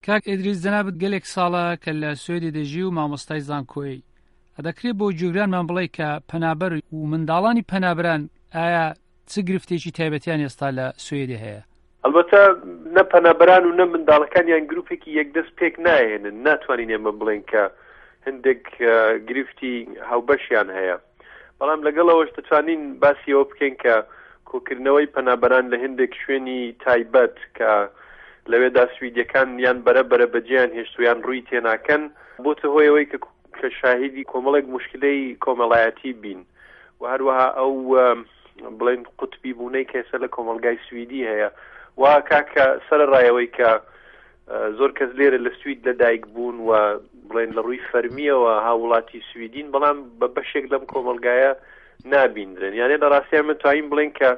کاک ئیدریس جەنابەت گەلێک ساڵە کە لە سوێدی دەژی و مامۆستای زانکۆی ئەدەکرێت بۆ جوگرانمان بڵێ کە پەنابەر و منداڵانی پەنابەران ئایا چ گرفتێکی تایبەتیان ئێستا لە سوێدی هەیە؟ ئەلبەتە نە پەنابەران و نە منداڵەکانیان گروپێکی یەکدەست پێک نایێنن، ناتوانین ئێمە بڵێن کە هەندێک گرفتی هاوبەشیان هەیە، بەڵام لەگەڵەوەش دەتوانین باسی ئەوە بکەین کە کۆکردنەوەی پەنابەران لە هەندێک شوێنی تایبەت کە لەوێدا سویدیەکان یان بەرەبەرە بەجێیان هێشتویان ڕووی تێناکەن بۆتە هۆی ئەوەی کە شاهیدی کۆمەڵێک مشکلەی کۆمەڵایەتی بین و هەروەها ئەو بڵێن قوتبی بوونەی کەسە لە کۆمەلگای سویدی هەیە وا کاکە سەرڕایەوەی کە زۆر کەس لێرە لە سوید لەدایک بوون و بڵێن لە ڕووی فەرمیەوە هاوڵاتی سویدین بەڵام بە بەشێک لەم کۆمەلگایە نابیندرن، یانێ لە ڕاستیان من توانین بڵێن کە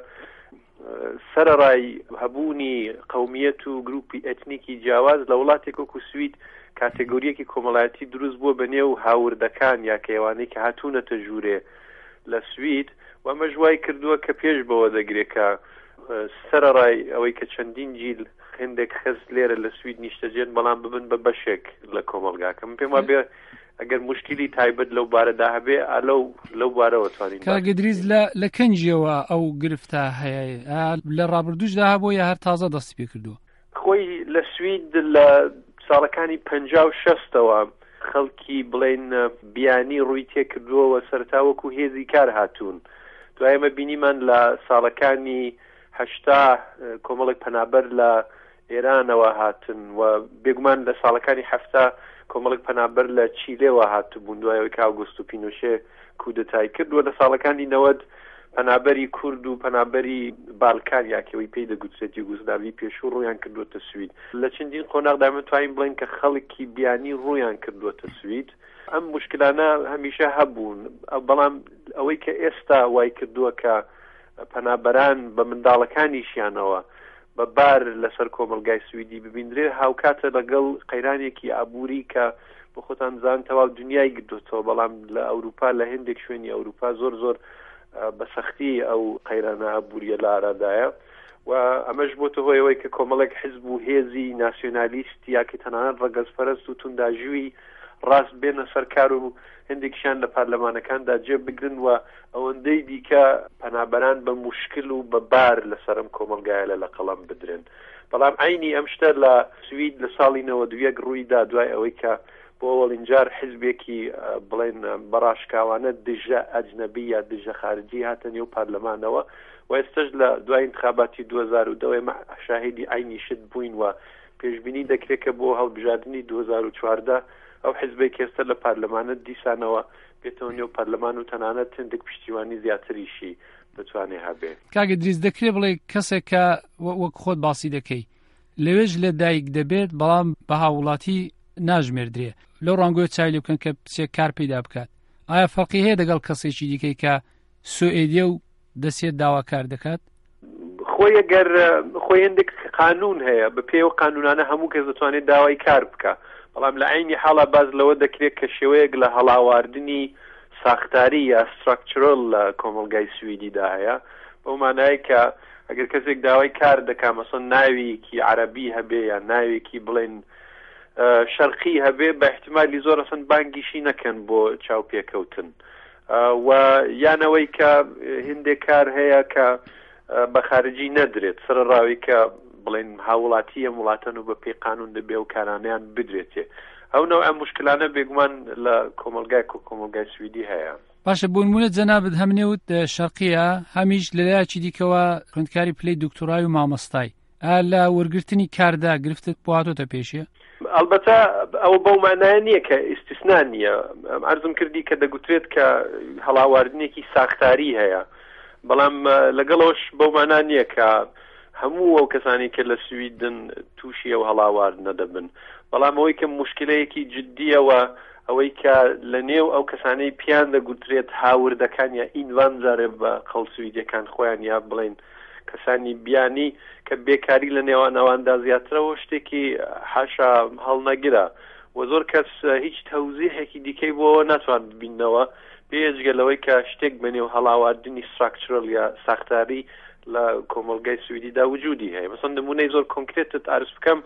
سەرڕای هەبوونی قەومیەت و گروپی ئەتنیکی جیاواز لە وڵاتێک وەکو سوید کاتێگۆریەکی کۆمەڵایەتی دروست بووە بەنێو هاوردەکان یا کەێوانەی کە هاتوونەتە ژوورێ لە سوید و ئەمە ژوای کردووە کە پێش بەوە دەگرێت کە سەرڕای ئەوەی کە چەندین جیل هەندێک خەز لێرە لە سوید نیشتەجێن بەڵام ببن بە بەشێک لە کۆمەلگاکە. من پێم وابێ ئەگەر مشکلی تایبەت لەو بارەدا هەبێ لەو بارەوە توانین. کاگدریز لە کەنجیەوە ئەو گرفتە هەیە لە ڕابردووشدا هەبوو یا هەر تازە دەستی پێ کردووە؟ خۆی لە سوید لە ساڵەکانی 50 و 60ەوە خەڵکی بڵێن بیانی ڕووی تێکردووەوە سەرتاوەکو هێزی کار هاتوون، دوای ئێمە بینیمان لە ساڵەکانی 80 کۆمەڵێک پەنابەر لە ئێرانەوە هاتن و بێگومان لە ساڵەکانی 70 کۆمەڵێک پەنابەر لە چیلێەوە هاتبوون دوایەوەی کە ئاوگۆستو پینۆشێ کودەتای کردووە. لە ساڵەکانی 90 پەنابەری کورد و پەنابەری بالکان یاکەوەی پێی دەگوترێت یوگۆسلاڤی پێشوو ڕوویان کردووەتە سوید. لە چەندین قۆناغدا من توانین بڵێن کە خەڵکی بیانی ڕوویان کردووەتە سوید. ئەم مشکلانە هەمیشە هەبوون، بەڵام ئەوەی کە ئێستا وای کردووە کە پەنابەران بە منداڵەکانیشیانەوە بە بار لەسەر کۆمەلگای سویدی ببیندرێ هاوکاتە لەگەڵ قەیرانێکی ئابووری کە بۆ خۆتان زان تەواو دنیای گردوتەوە، بەڵام لە ئەوروپا لە هەندێک شوێنی ئەوروپا زۆر بە سەختی ئەو قەیرانە ئابووریە لە ئارادایە و ئەمەش بۆتە هۆی ئەوەی کە کۆمەڵێک حزب و هێزی ناسیۆنالیست یاکە تەنانەت ڕەگەزپەرست و تونداژووی ڕاست بێنە سەرکار و هەندێکیشیان لە پارلەمانەکاندا جێ بگرن و ئەوەندەی دیکە پەنابەران بە مشکل و بە بار لەسەرم کۆمەلگایە لە قەڵەم بدرێن. بەڵام عینی ئەم شتە لە سوید لە ساڵی 92 ڕوویدا دوای ئەوەی کە بۆ وەڵینجار حزبێکی بڵێن بەڕاشکاوانە دژە ئەجنەبی یا دژە خارجی هاتە نێو پارلەمانەوە و ئێستش لە دوای انتخاباتی 2002 شاهدی عینی شت بووین و پێشبینی دەکرێت کە بۆ هەڵبژاردننی 2014 ئەو حزبی کێستە لە پارلەمانە دیسانەوە بێتەوە نێو پەرلەمان و تەنانەت هەندێک پشتیوانی زیاتریشی دەتوانێت هەبێ. کاگە دریز دەکرێت بڵێ کەسێک کە وەک خۆت باسی دەکەی لەوێژ لە دایک دەبێت بەڵام بە هاوڵاتی ناژمێردرێ لەو ڕانگۆی چای لێ بکەن کە پچێک کار پەیدا بکات. ئایا فەرقی هەیە لەگەڵ کەسێکی دیکەی کە سوئێدیە و دەسێت داواکار دەکات؟ خۆی ئەگەر خۆی هەندێک قانون هەیە بە پێی و قانونانە هەموو کەس دەتوانێت داوای کار بکە، بەڵام لە عینی حاڵە باز لەوە دەکرێت کە شێوەیەک لە هەڵاواردنی ساختاری یا ستراکچرل لە کۆمەلگای سویدیدا هەیە، بەو مانای کە ئەگەر کەسێک داوای کار دەکات مەسەڵەن ناوێکی عەرەبی هەبێ یا ناوێکی بڵێن شەرقی هەبێ بە احتیمالی زۆر ئەسەن بانگیشی نەکەن بۆ چاوپێکەوتن و یانەوەی کە هەندێک کار هەیە کە بە خارجی نەدرێت سەرڕاوی کە بڵێن هاوڵاتیە وڵاتەن و بە پێی قانون دەبێ و کارانیان بدرێتێ. ئەو نەوە ئەم مشکلانە بێگومان لە کۆمەلگای سویدی هەیە. باشە بۆ نمونە جەنابەت هەمنێوت شەرقیە هەمیش لەلایەکی دیکەوە خوێندکاری پلەی دکتۆرای و مامۆستای لە وەرگرتنی کاردا گرفتت بۆ هاتۆتە پێشیە؟ ئەلبەتە ئەوە بەو مانایە نییە کە ئیستیسنا نییە، عەرزم کردی کە دەگوترێت کە هەڵاواردنێکی ساختاری هەیە، بەڵام لەگەڵەوەش بەو مانا نییە کە هەموو ئەو کەسانی کە لە سویدن تووشی ئەو هەڵاواردنە دەبن، بەڵام ئەوەی کە مشکلەیەکی جددیەوە ئەوەی کە لە نێو ئەو کەسانەی پیان دەگوترێت هاوردەکان یا ئینڤانزارێ بە خەڵ سویدیەکان خۆیان یا بڵێن کەسانی بیانی کە بێکاری لە نێوانەواندا زیاترەوە شتێکی حاشا هەڵنەگرە و زۆر کەس هیچ تەوزیحێکی دیکەی بۆەوە ناتوان ببینەوە بێجگەلەوەی کە شتێک بەنێو هەڵاواردنی ستراکچرل یا ساختاری لە کۆمەلگای سویدیدا وجودی هەیە. مەسەڵەن نمونەی زۆر کۆنکرێتت عرض بکەم،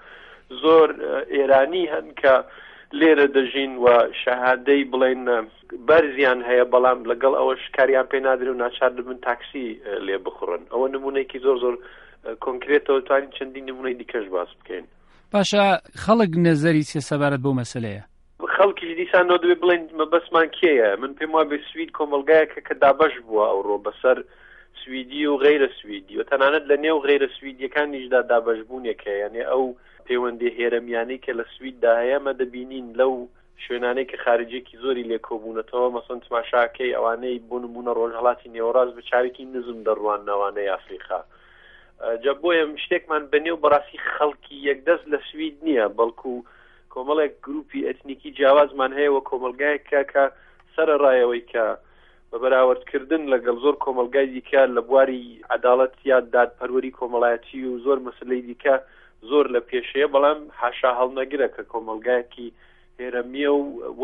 زۆر ئێرانی هەن کە لێرە دەژین و شەهادەی بڵێن بەرزیان هەیە بەڵام لەگەڵ ئەوەش کاریان پێ نادرێ و ناچار دەبن تاکسی لێ بخڕن. ئەوە نمونەیەکی زۆر زۆر کۆنکرێتەوە توانین چەندین نمونەی دیکەش باس بکەین. باشە خەڵک نەزەری چیە سەبارەت بەو مەسەلەیە؟ خەڵکیش دیسانەوە دەبێت بڵێن مەبەستمان کێیە؟ من پێم وایە بە سوید کۆمەلگایەکە کە دابەش بووە ئەوڕۆ بەسەر سویدی و غیرە سویدی و تەنانەت لە نێو غیرە سویدیەکانیشدا دابەشبوونێکە، یعنی ئەو پەیوەندی هێرەمیانەی کە لە سویددا هەیە مە دەبینین لەو شوێنانەی کە خارجێکی زۆری لێکۆبوونەتەوە مەسەن تماشاکەی ئەوانەی بۆ نمونە ڕۆژهەڵاتی نێوەڕاست بە چاوێکی نزم دەڕوانەوانەی ئافریقا. جا بۆیە شتێکمان بەنێو بەڕاستی خەڵکی یەکدەست لە سوید نییە، بەڵکو کۆمەڵێک گروپی ئەتنیکی جیاوازمان هەیە و کۆمەلگایەکە کە سەرەڕایەوەی کە بە بەراوردکردن لەگەڵ زۆر کۆمەلگای دیکە لە بواری عەداڵەت یا دادپەروەری کۆمەڵایەتی و زۆر مەسلەی دیکە زۆر لە پێشەیە، بەڵام حاشا هەڵنەگرە کە کۆمەلگایەکی هێرەمیە و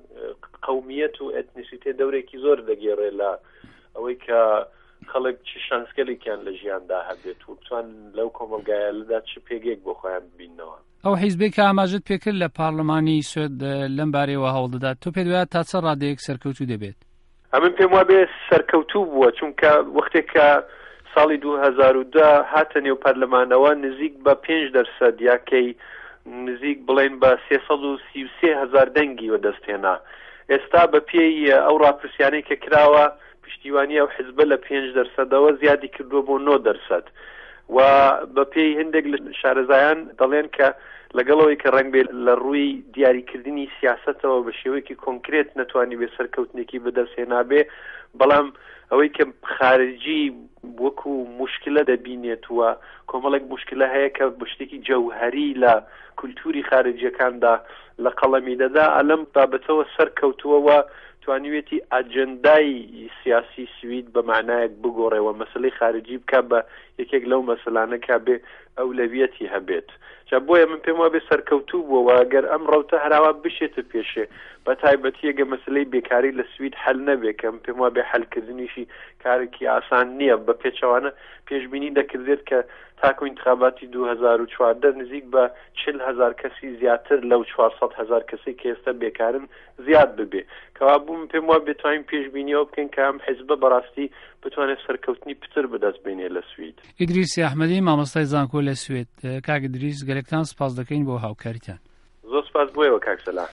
قەومیەت و ئەتنیسیتێ دەورێکی زۆر دەگێڕێ لە ئەوەی کە خەڵک چ شانسکەلێکیان لە ژیاندا هەبێت و بتوان لەو کۆمەلگایە لەدا چ پێگەیەک بۆ خۆیان ببینەوە. ئەو حیزبێک کە ئاماژت پێکرد لە پارلەمانی سوێد لەم بارەیەوە هەوڵ دەدات، تۆ پێت وایە تا چە ڕادەیەک سەرکەوتوو دەبێت؟ ئەمن پێم وایە بێ سەرکەوتوو بووە، چونکە وەختێک کە ساڵی 2010 هاتە نێو پەرلەمانەوە نزیک بە 5% یاکەی نزیک بڵێن بە 333,000 دەنگی وە دەستێنا. ئێستا بە پێی ئەو ڕاپرسیانەی کە کراوە پشتیوانی ئەو حیزبە لە 5%ەوە زیادی کردووە بۆ 9% و بە پێی هەندێک لە شارەزایان دەڵێن کە لەگەڵەوەی کە ڕەنگ بێت لە ڕووی دیاریکردنی سیاسەتەوە بە شێوەیەکی کۆنکرێت نەتوانی بێ سەرکەوتنێکی بەدەستهێنابێ، بەڵام ئەوەی کە خارجی وەکو موشکلە دەبینێت وە کۆمەڵێک موشکلە هەیە کە بشتێکی جەوهەری لە کولتوری خارجیەکاندا لە قەڵەمی دەدا، ئەلەم بابەتەوە سەرکەوتووەوە توانیوێتی ئاجندای سیاسی سوید بە معنایەک بگۆڕێەوە مەسلەی خارجی بکە بە یەکێک لەو مەسەلانە کە بێ ئەولەویەتی هەبێت. جا بۆیە من پێم وایە بێ سەرکەوتوو بووەوە ئەگەر ئەم ڕەوتە هەراوا بشێتە پێشێ بە تایبەتی ئەگە مەسلەی بێکاری لە سوید حەل نەبێ، کە من پێم وایە بێ حەلکردنیشی کارێکی ئاسان نییە. بە پێچەوانە پێشبینی دەکردێت کە تاکو انتخاباتی 2014 نزیک بە 40,000 کەسی زیاتر لەو 400,000 کەسی کە ئێستا بێکارن زیاد ببێ، کەوا بوو من پێم وایە بێتوانین پێشبینیەوە بکەین کە ئەم حیزبە بەڕاستی بتوانێت سەرکەوتنی پتر بەدەست بێنێ لە سوید. ئیدریسی ئەحمەدی مامۆستای زانکۆ لە سوێد. کاک ئیدریس گەلێکتان سپاس دەکەین بۆ هاوکاریتان. زۆر سپاس بۆیەوە کاک سەلاح.